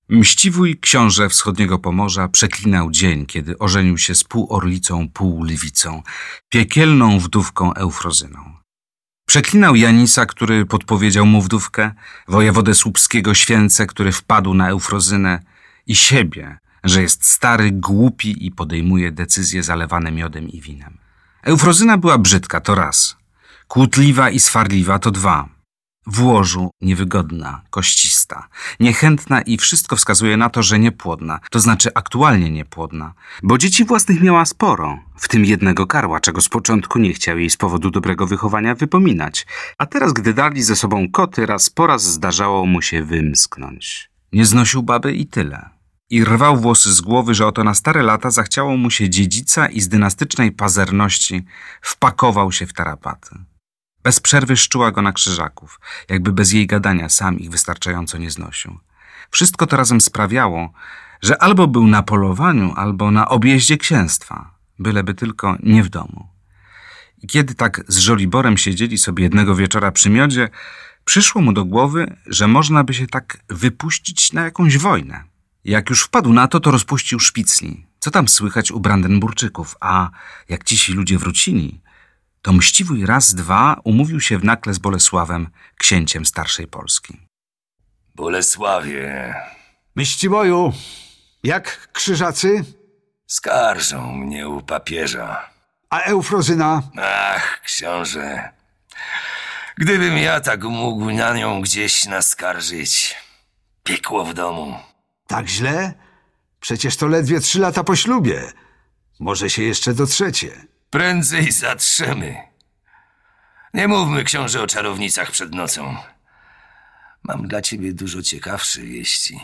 Mściwój książę wschodniego Pomorza przeklinał dzień, kiedy ożenił się z półorlicą, półlwicą, piekielną wdówką Eufrozyną. Przeklinał Janisa, który podpowiedział mu wdówkę, wojewodę słupskiego Święcę, który wpadł na Eufrozynę i siebie, że jest stary, głupi i podejmuje decyzje zalewane miodem i winem. Eufrozyna była brzydka, to raz. Kłótliwa i swarliwa, to dwa. W łożu niewygodna, koścista, niechętna i wszystko wskazuje na to, że niepłodna, to znaczy aktualnie niepłodna, bo dzieci własnych miała sporo, w tym jednego karła, czego z początku nie chciał jej z powodu dobrego wychowania wypominać, a teraz, gdy dali ze sobą koty, raz po raz zdarzało mu się wymsknąć. Nie znosił baby i tyle. I rwał włosy z głowy, że oto na stare lata zachciało mu się dziedzica i z dynastycznej pazerności wpakował się w tarapaty. Bez przerwy szczuła go na krzyżaków, jakby bez jej gadania sam ich wystarczająco nie znosił. Wszystko to razem sprawiało, że albo był na polowaniu, albo na objeździe księstwa, byleby tylko nie w domu. I kiedy tak z Żoliborem siedzieli sobie jednego wieczora przy miodzie, przyszło mu do głowy, że można by się tak wypuścić na jakąś wojnę. Jak już wpadł na to, to rozpuścił szpicli. Co tam słychać u Brandenburczyków, a jak cisi ludzie wrócili, to Mściwój raz, dwa umówił się w nakle z Bolesławem, księciem starszej Polski. Bolesławie, Mściwoju, jak krzyżacy? skarżą mnie u papieża. A Eufrozyna? Ach, książę, gdybym ja tak mógł na nią gdzieś naskarżyć. Piekło w domu. Tak źle? Przecież to ledwie 3 lata po ślubie. Może się jeszcze dotrzecie. Prędzej zatrzemy. Nie mówmy, książę, o czarownicach przed nocą. Mam dla ciebie dużo ciekawsze wieści.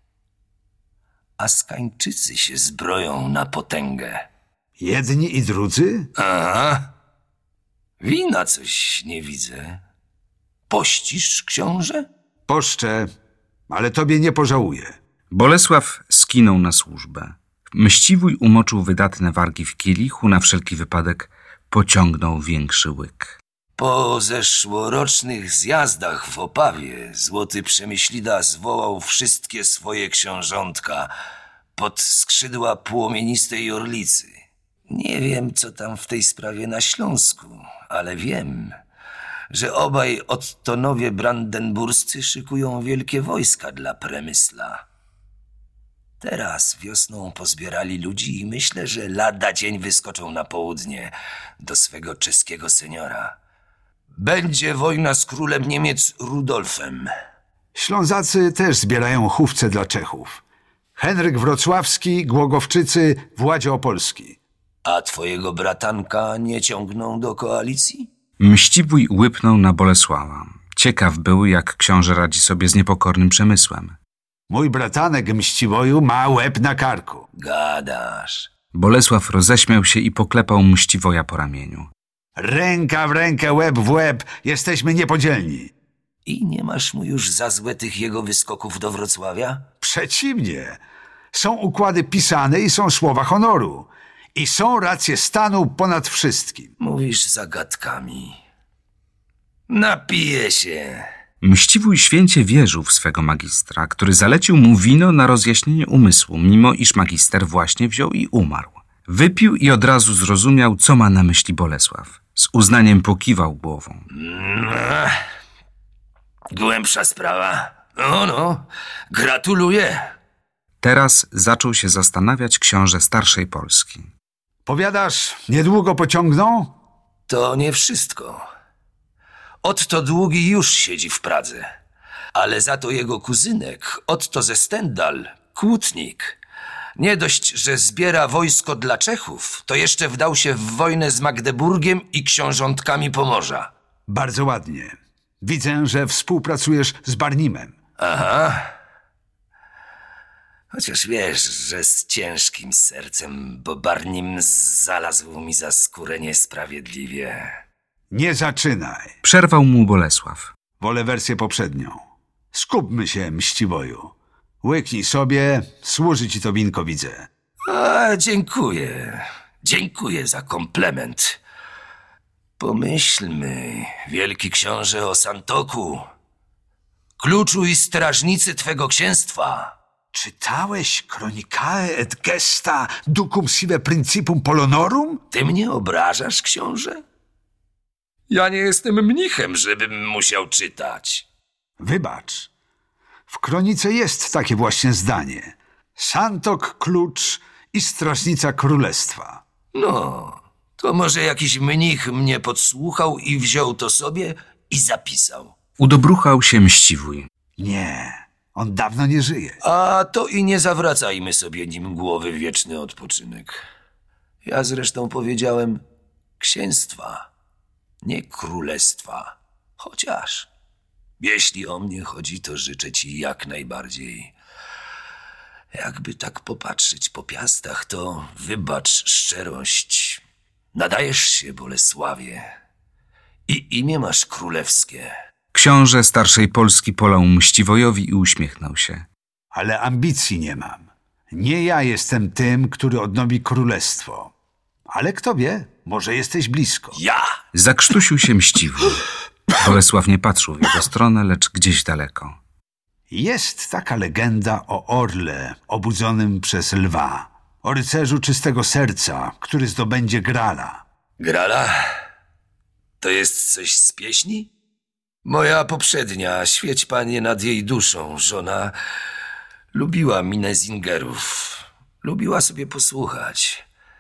Askańczycy się zbroją na potęgę. Jedni i drudzy? Aha. Wina coś nie widzę. Pościsz, książę? Poszczę, ale tobie nie pożałuję. Bolesław skinął na służbę. Mściwój umoczył wydatne wargi w kielichu, na wszelki wypadek pociągnął większy łyk. Po zeszłorocznych zjazdach w Opawie złoty Przemyślida zwołał wszystkie swoje książątka pod skrzydła płomienistej Orlicy. Nie wiem, co tam w tej sprawie na Śląsku, ale wiem, że obaj Ottonowie brandenburscy szykują wielkie wojska dla Przemysla. Teraz wiosną pozbierali ludzi i myślę, że lada dzień wyskoczą na południe do swego czeskiego seniora. Będzie wojna z królem Niemiec Rudolfem. Ślązacy też zbierają chówce dla Czechów. Henryk Wrocławski, Głogowczycy, Władzio Opolski. A twojego bratanka nie ciągną do koalicji? Mściwój łypnął na Bolesława. Ciekaw był, jak książę radzi sobie z niepokornym Przemysłem. Mój bratanek Mściwoju ma łeb na karku. Gadasz. Bolesław roześmiał się i poklepał Mściwoja po ramieniu. Ręka w rękę, łeb w łeb. Jesteśmy niepodzielni. I nie masz mu już za złe tych jego wyskoków do Wrocławia? Przeciwnie. Są układy pisane i są słowa honoru. I są racje stanu ponad wszystkim. Mówisz zagadkami. Napiję się. Mściwój święcie wierzył w swego magistra, który zalecił mu wino na rozjaśnienie umysłu, mimo iż magister właśnie wziął i umarł. Wypił i od razu zrozumiał, co ma na myśli Bolesław. Z uznaniem pokiwał głową. Głębsza sprawa. No, gratuluję. Teraz zaczął się zastanawiać książę starszej Polski. Powiadasz, niedługo pociągną? To nie wszystko. Otto Długi już siedzi w Pradze, ale za to jego kuzynek, Otto ze Stendal, kłótnik, nie dość, że zbiera wojsko dla Czechów, to jeszcze wdał się w wojnę z Magdeburgiem i książątkami Pomorza. Bardzo ładnie. Widzę, że współpracujesz z Barnimem. Aha. Chociaż wiesz, że z ciężkim sercem, bo Barnim znalazł mi za skórę niesprawiedliwie. Nie zaczynaj. Przerwał mu Bolesław. Wolę wersję poprzednią. Skupmy się, Mściwoju. Łyknij sobie, służy ci to winko, widzę. A, dziękuję. Dziękuję za komplement. Pomyślmy, wielki książę, o Santoku, kluczu i strażnicy twego księstwa. Czytałeś Chronicae et gesta ducum sive principum Polonorum? Ty mnie obrażasz, książę? Ja nie jestem mnichem, żebym musiał czytać. Wybacz. W kronice jest takie właśnie zdanie. Santok klucz i strażnica królestwa. No, to może jakiś mnich mnie podsłuchał i wziął to sobie i zapisał. Udobruchał się Mściwój. Nie, on dawno nie żyje. A to i nie zawracajmy sobie nim głowy w wieczny odpoczynek. Ja zresztą powiedziałem księstwa, nie królestwa. Chociaż, jeśli o mnie chodzi, to życzę ci jak najbardziej. Jakby tak popatrzeć po piastach, to wybacz szczerość. Nadajesz się, Bolesławie. I imię masz królewskie. Książę starszej Polski polał Mściwojowi i uśmiechnął się. Ale ambicji nie mam. Nie ja jestem tym, który odnowi królestwo. Ale kto wie, może jesteś blisko. Ja? Zakrztusił się Mściwój. Bolesław nie patrzył w jego stronę, lecz gdzieś daleko. Jest taka legenda o orle obudzonym przez lwa. O rycerzu czystego serca, który zdobędzie Grala. Grala? To jest coś z pieśni? Moja poprzednia, świeć panie nad jej duszą, żona lubiła Minezingerów. Lubiła sobie posłuchać.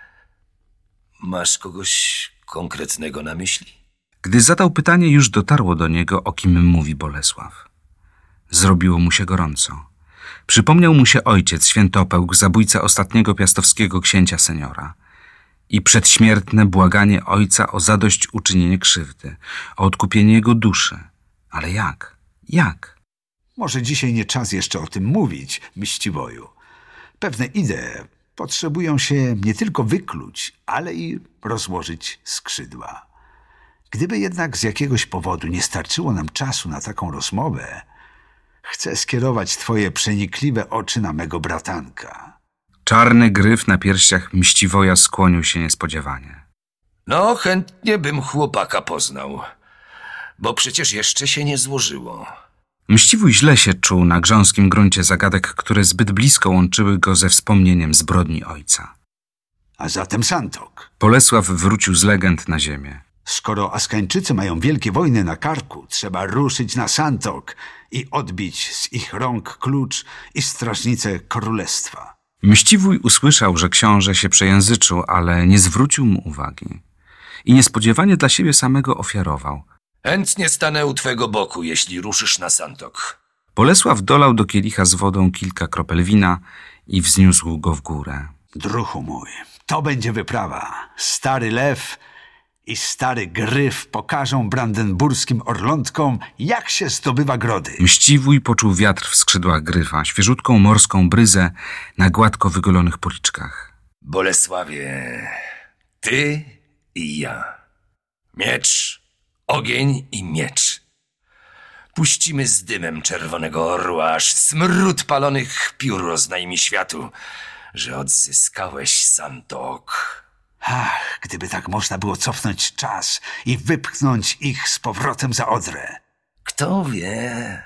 Masz kogoś konkretnego na myśli? Gdy zadał pytanie, już dotarło do niego, o kim mówi Bolesław. Zrobiło mu się gorąco. Przypomniał mu się ojciec, Świętopełk, zabójca ostatniego piastowskiego księcia seniora. I przedśmiertne błaganie ojca o zadośćuczynienie krzywdy, o odkupienie jego duszy. Ale jak? Jak? Może dzisiaj nie czas jeszcze o tym mówić, Mściwoju. Pewne idee potrzebują się nie tylko wykluć, ale i rozłożyć skrzydła. Gdyby jednak z jakiegoś powodu nie starczyło nam czasu na taką rozmowę, chcę skierować twoje przenikliwe oczy na mego bratanka. Czarny gryf na piersiach Mściwoja skłonił się niespodziewanie. No, chętnie bym chłopaka poznał, bo przecież jeszcze się nie złożyło. Mściwój źle się czuł na grząskim gruncie zagadek, które zbyt blisko łączyły go ze wspomnieniem zbrodni ojca. A zatem Santok. Bolesław wrócił z legend na ziemię. Skoro Askańczycy mają wielkie wojny na karku, trzeba ruszyć na Santok i odbić z ich rąk klucz i strażnicę królestwa. Mściwój usłyszał, że książę się przejęzyczył, ale nie zwrócił mu uwagi. I niespodziewanie dla siebie samego ofiarował. Chętnie stanę u twego boku, jeśli ruszysz na Santok. Bolesław dolał do kielicha z wodą kilka kropel wina i wzniósł go w górę. Druhu mój, to będzie wyprawa. Stary lew i stary gryf pokażą brandenburskim orlątkom, jak się zdobywa grody. Mściwój poczuł wiatr w skrzydłach gryfa, świeżutką morską bryzę na gładko wygolonych policzkach. Bolesławie, ty i ja. Miecz, ogień i miecz. Puścimy z dymem czerwonego orła, aż smród palonych piór oznajmi światu, że odzyskałeś Santok. Ach, gdyby tak można było cofnąć czas i wypchnąć ich z powrotem za Odrę. Kto wie?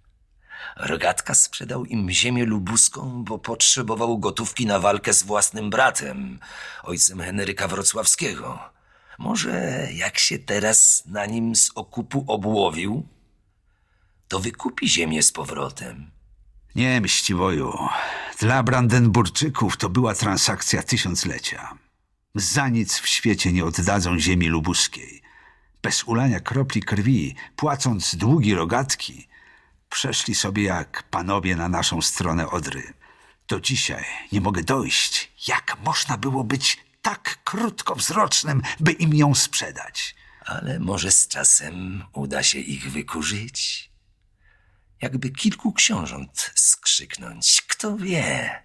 Rogatka sprzedał im ziemię lubuską, bo potrzebował gotówki na walkę z własnym bratem, ojcem Henryka Wrocławskiego. Może jak się teraz na nim z okupu obłowił, to wykupi ziemię z powrotem. Nie, Mściwoju. Dla Brandenburczyków to była transakcja tysiąclecia. Za nic w świecie nie oddadzą ziemi lubuskiej. Bez ulania kropli krwi, płacąc długi Rogatki, przeszli sobie jak panowie na naszą stronę Odry. Do dzisiaj nie mogę dojść, jak można było być tak krótkowzrocznym, by im ją sprzedać. Ale może z czasem uda się ich wykurzyć? Jakby kilku książąt skrzyknąć, kto wie?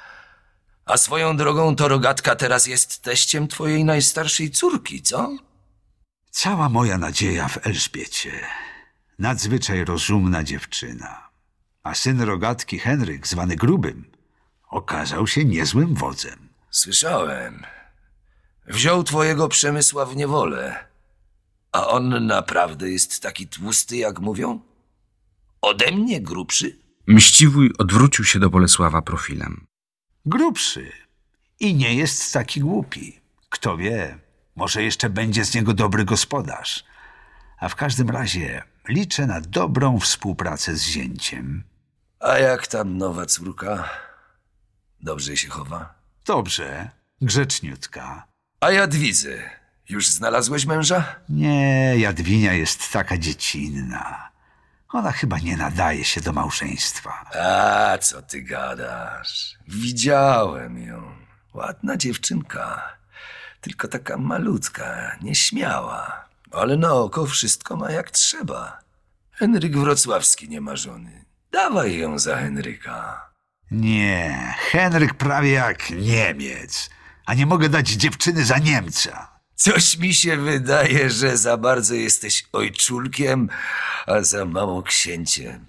A swoją drogą to Rogatka teraz jest teściem twojej najstarszej córki, co? Cała moja nadzieja w Elżbiecie. Nadzwyczaj rozumna dziewczyna. A syn Rogatki, Henryk, zwany Grubym, okazał się niezłym wodzem. Słyszałem. Wziął twojego Przemysła w niewolę. A on naprawdę jest taki tłusty, jak mówią? Ode mnie grubszy? Mściwój odwrócił się do Bolesława profilem. Grubszy i nie jest taki głupi. Kto wie, może jeszcze będzie z niego dobry gospodarz. A w każdym razie liczę na dobrą współpracę z zięciem. A jak tam nowa córka? Dobrze się chowa? Dobrze, grzeczniutka. A Jadwidze, już znalazłeś męża? Nie, Jadwinia jest taka dziecinna. Ona chyba nie nadaje się do małżeństwa. A, co ty gadasz? Widziałem ją. Ładna dziewczynka. Tylko taka malutka, nieśmiała. Ale na oko wszystko ma jak trzeba. Henryk Wrocławski nie ma żony. Dawaj ją za Henryka. Nie, Henryk prawie jak Niemiec. A nie mogę dać dziewczyny za Niemca. Coś mi się wydaje, że za bardzo jesteś ojczulkiem, a za mało księciem.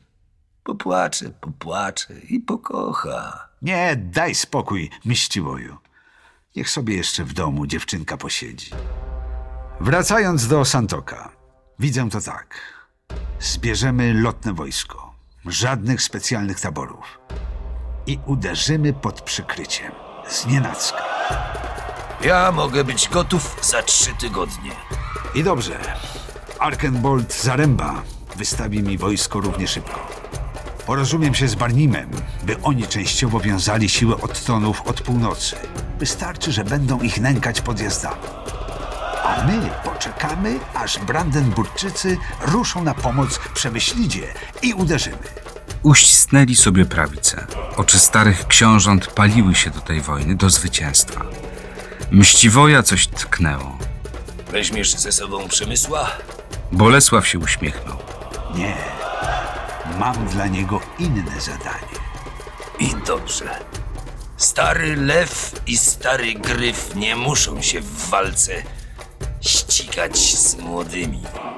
Popłacze i pokocha. Nie, daj spokój, Mściwoju. Niech sobie jeszcze w domu dziewczynka posiedzi. Wracając do Santoka, widzę to tak. Zbierzemy lotne wojsko. Żadnych specjalnych taborów. I uderzymy pod przykryciem. Znienacka. Ja mogę być gotów za 3 tygodnie. I dobrze. Arkenbold Zaręba wystawi mi wojsko równie szybko. Porozumiem się z Barnimem, by oni częściowo wiązali siły Ottonów od północy. Wystarczy, że będą ich nękać podjazdami. A my poczekamy, aż Brandenburczycy ruszą na pomoc Przemyślidzie i uderzymy. Uścisnęli sobie prawice. Oczy starych książąt paliły się do tej wojny, do zwycięstwa. Mściwoja coś tknęło. Weźmiesz ze sobą Przemysła? Bolesław się uśmiechnął. Nie, mam dla niego inne zadanie. I dobrze. Stary lew i stary gryf nie muszą się w walce ścigać z młodymi.